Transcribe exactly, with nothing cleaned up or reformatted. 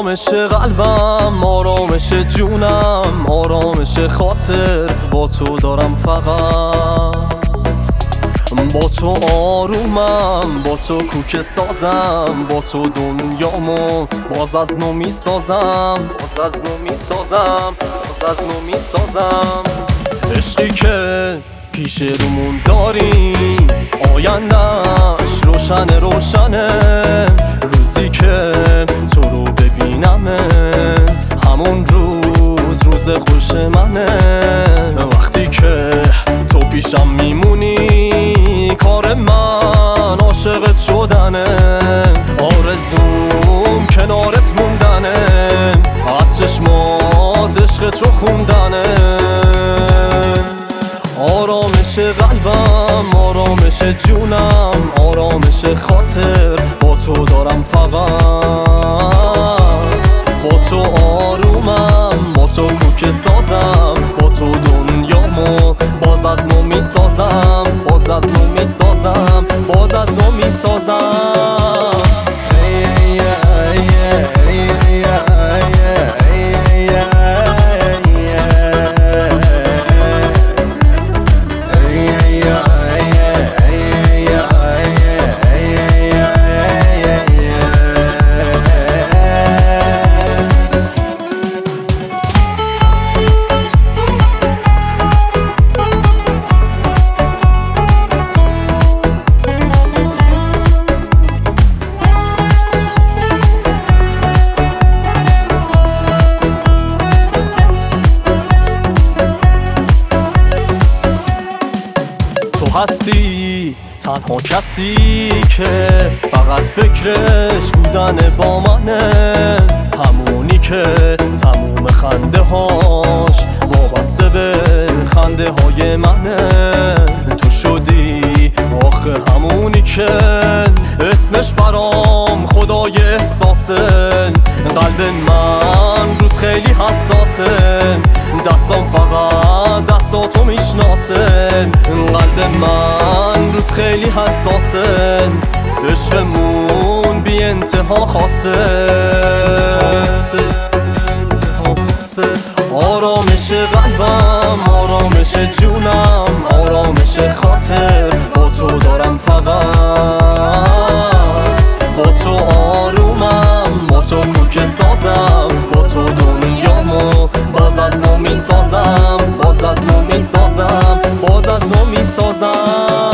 آرامش قلبم، آرامش جونم، آرامش خاطر با تو دارم فقط. با تو آرومم، با تو کوک سازم، با تو دنیامو باز از نو می سازم، باز از نو می سازم، باز از نو می سازم. عشقی که پیش رومون داریم آینده‌اش روشن روشنه، روزی که تو رو ببینمت همون روز روز خوش منه. وقتی که تو پیشم میمونی کار من عاشقت شدنه، آرزوم کنارت موندنه، از چشمات عشقت رو خوندنه. آرامش قلبم، آرامش جونم، آرامش خاطر با تو دارم فقط. با تو آرومم، با تو کوک سازم، با تو دنیامو باز از نو می سازم، باز از نو می سازم، باز از نو می سازم. تو هستی تنها کسی که فقط فکرش بودن با منه، همونی که تموم خنده هاش وابسته به خنده های منه. تو شدی آخه همونی که اسمش برام خدای احساسه، قلب من روز خیلی حساسه، دستام فقط دستاتو میشناسه، قلب من روز خیلی حساسه، عشقمون بی انتها خاصه. آرامش قلبم، آرامش جونم، آرامش خاطر با تو دارم فقط. با تو آرومم، با تو کوک سازم، با تو دنیامو باز از نو می سازم، باز از نو می سازم، باز از نو می سازم.